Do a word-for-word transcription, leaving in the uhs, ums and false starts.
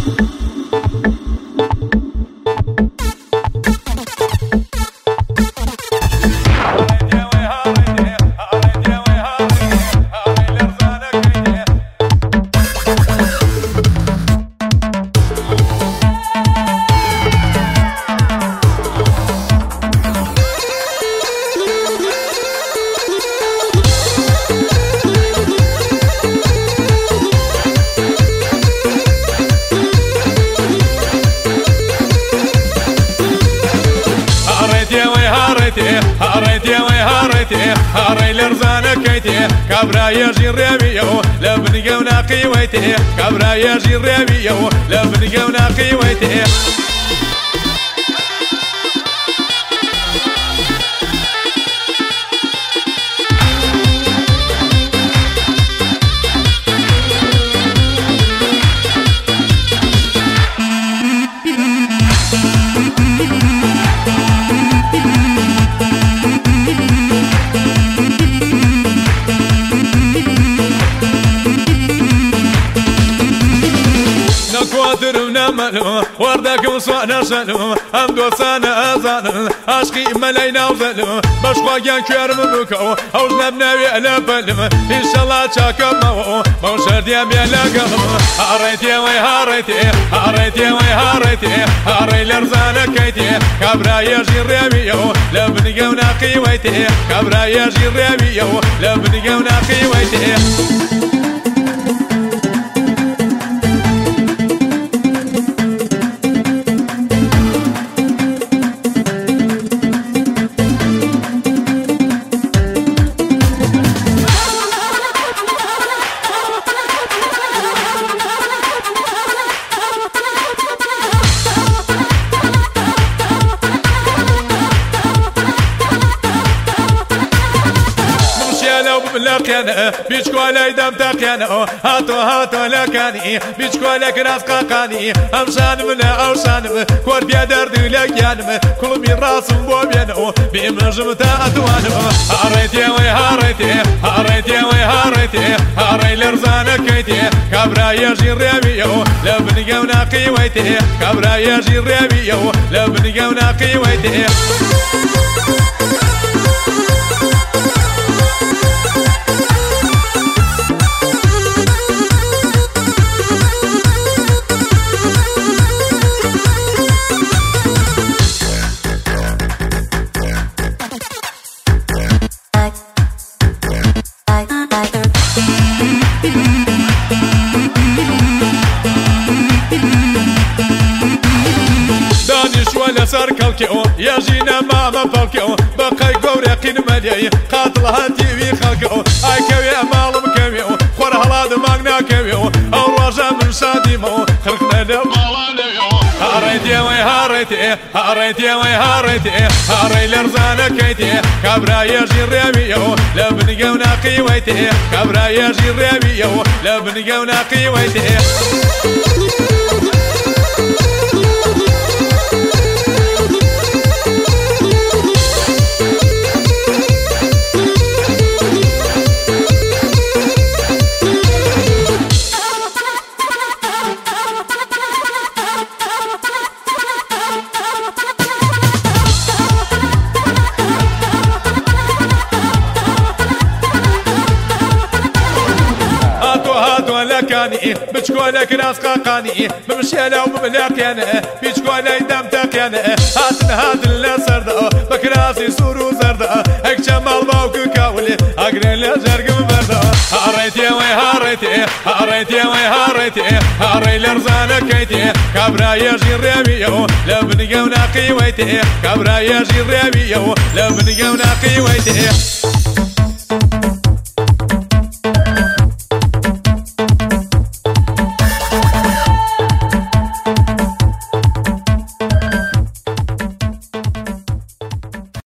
هاريتي وي هاريتي هاري لرزانة كيتي كابرا يجي الريبيو لبنقى وناقي ويتي كابرا يجي الريبيو لبنقى وناقي ويتي نملو وردك وصوانا شنو هم دوستانا أزانو عشقي ملاينا وزلو بشخواقيان كرم بكو أوج نبناوي على فلم إن شاء الله تشاكب مو موشر ديام يلا قلم هاريتي وي هاريتي هاريتي وي هاريتي هاري لرزانا كيتي كابرا يجي الريبيو لبنقى وناقي ويتي كابرا يجي الريبيو لبنقى وناقي ويتي لكن بيشكوالي دم تقيانو هاتو هاتو لكاني بيشكوالك راس قاقاني امشان من اوشان كور بيا درد لكيانم كل من راسم بوبيانو بيمنجم تاتوانو هاريتي وي هاريتي هاريتي وي هاريتي هاري لرزانة كيتي كابرا يجي الريبيو لبنقى وناقي ويتي كابرا يجي الريبيو لبنقى وناقي ويتي ولا سر كوكيو يجينا ماما فوكيو بقي قورقين مليي قاتل هاتي في خلقو اي كوي مالم كويو خور هلاد ماغنا كويو او رجا من شاديمو خلقنا لمالانيو هاريتي وي هاريتي هاريتي وي هاريتي هاري لرزانة كيتي كابرا يجي الريبيو لبنقى وناقي ويتي كابرا يجي الريبيو لبنقى وناقي ويتي لكاني بتشكولك راس قاقاني بمشيلة وبملاقيانة بيشكولي دم تقيانة هاتن هات اللي بكراسي سورو زردا هيك جمال باوكو كاولي اقري لجرق مبردا هاريتي وي هاريتي هاريتي وي هاريتي هاري لرزانة كيتي كابرا يجي الريبيو لبنقى وناقي ويتي كابرا يجي الريبيو لبنقى وناقي ويتي